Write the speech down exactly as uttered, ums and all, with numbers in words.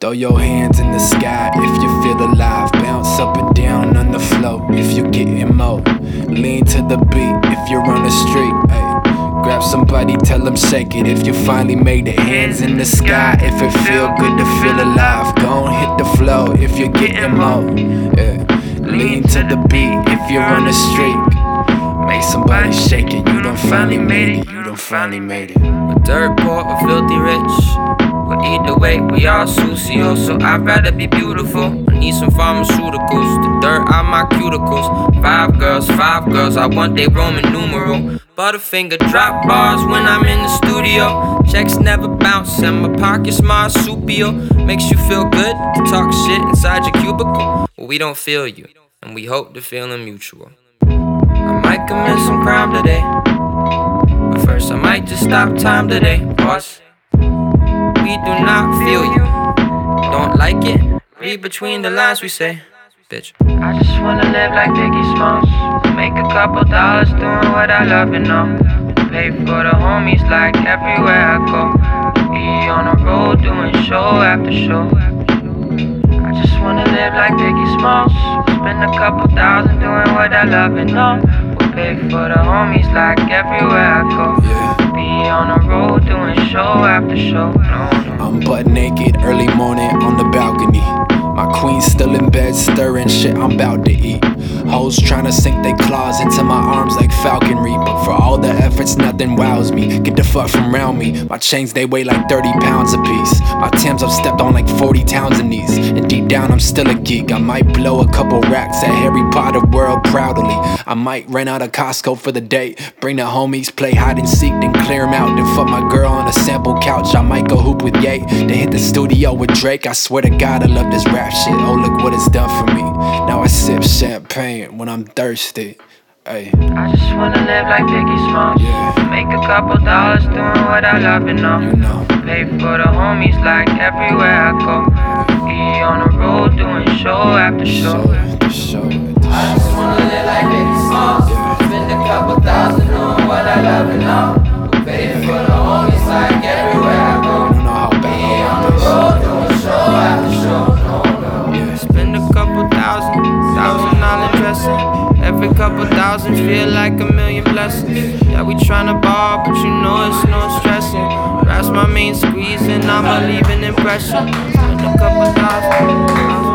Throw your hands in the sky if you feel alive. Bounce up and down on the floor if you're getting more. Lean to the beat if you're on the street. Ay. Grab somebody, tell them shake it if you finally made it. Hands in the sky if it feel good to feel alive. Gon' hit the flow if you're getting more. Yeah. Lean to the beat if you're on the street. Make somebody shake it, you done finally made it. You done finally made it. A dirt poor or filthy rich, but either way we all sucio. So I'd rather be beautiful. I need some pharmaceuticals, the dirt on my cuticles. Five girls, five girls, I want they Roman numeral. Butterfinger drop bars when I'm in the studio. Checks never bounce and my pocket's marsupial. Makes you feel good to talk shit inside your cubicle. Well, we don't feel you, and we hope the feeling mutual. I might commit some crime today, but first I might just stop time today. Pause. We do not feel you. Don't like it? Read between the lines we say, bitch. I just wanna live like Biggie Smalls. Make a couple dollars doing what I love and know. Pay for the homies like everywhere I go. Be on the road doing show after show. I just wanna live like Biggie Smalls. Spend a couple thousand doing what I love and know. We'll pay for the homies like everywhere I go. Yeah. Be on the road doing show after show. No, no. I'm butt naked early morning on the balcony. My queen's still in bed stirring shit I'm about to eat. Hoes tryna sink they claws into my arms like falconry. But for all the efforts nothing wows me. Get the fuck from round me. My chains they weigh like thirty pounds a piece. My Timbs I've stepped on like forty towns in these. And deep down I'm still a geek. I might blow a couple racks at Harry Potter World proudly. I might rent out a Costco for the day. Bring the homies, play hide and seek, then clear them out. Then fuck my girl on a sample couch. I might go hoop with Ye. Then hit the studio with Drake. I swear to God I love this rap shit. Oh look what it's done for me. Now I sip champagne when I'm thirsty. Ay. I just wanna live like Biggie Smalls. Yeah. Make a couple dollars doing what I love and know. You know. Pay for the homies like everywhere I go. Be on the road doing show after show. Show after show after I just wanna live like Biggie Smalls. Spend a couple thousand doing what I love and know. Pay for the homies like everywhere I go. You don't know how Be bad on I the this. road doing show after show. No, no. Yeah. Spend a couple thousand, thousand all in dressing. Every couple thousand feel like a million blessings. Yeah, we tryna ball, but you know it's no stressing. That's my main squeeze and I'ma leave an impression. Spend a couple thousand.